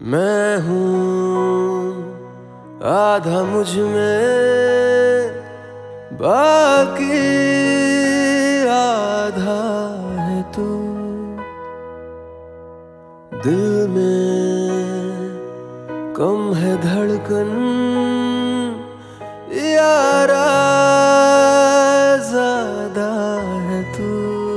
मैं हूँ आधा मुझ में, बाकी आधा है तू। दिल में कम है धड़कन, यारा ज़्यादा है तू।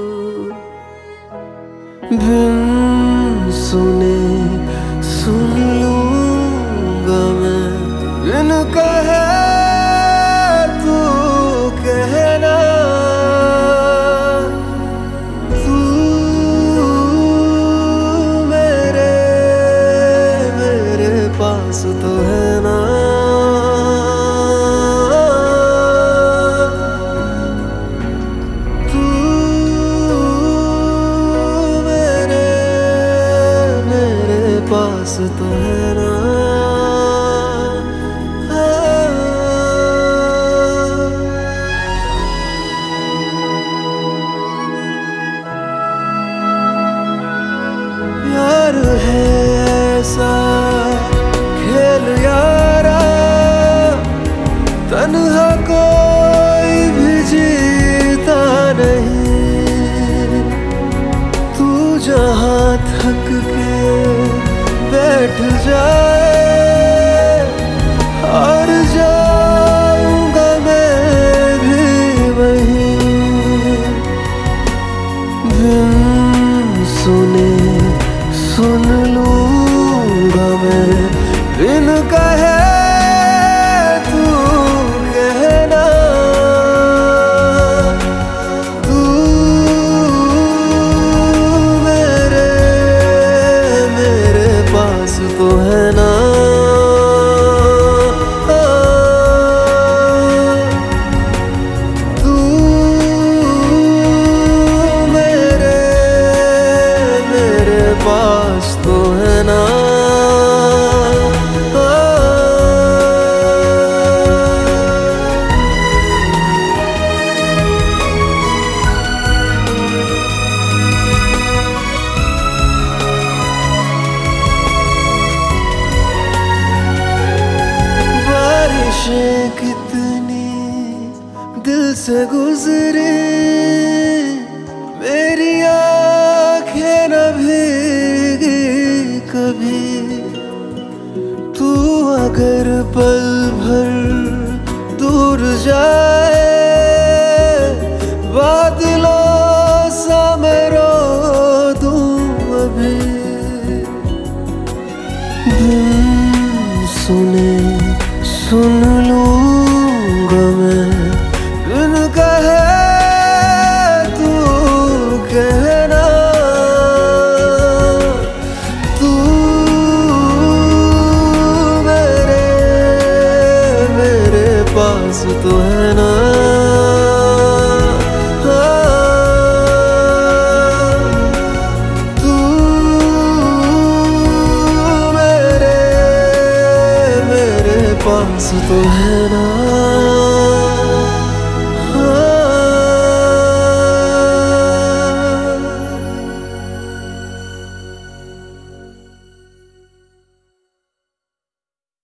बिन सुने सुन लूँगा मैं, बिन कहे तू कहना। तू मेरे पास तो है ना। तू मेरे पास तो है ना। प्यार है ऐसा खेल यारा, तन्हा कोई भी जीता नहीं। तू जहाँ थक के बैठ जाए, और जाऊंगा मैं भी वहीं। बिन सुने सुन लूँगा मैं, बिन कहे तू कहना। तू मेरे पास तो है ना। तू मेरे पास तो है ना। बारिशें कितनी दिल से गुजरी, मेरी आँखें न भीगी कभी। तू अगर पल भर दूर जाए, बादलों सा मैं रो दूं अभी। बिन सुने सुन लूँगा मैं, बिन कहे तू कहना। तू मेरे पास तो है ना। तू मेरे पास तो है।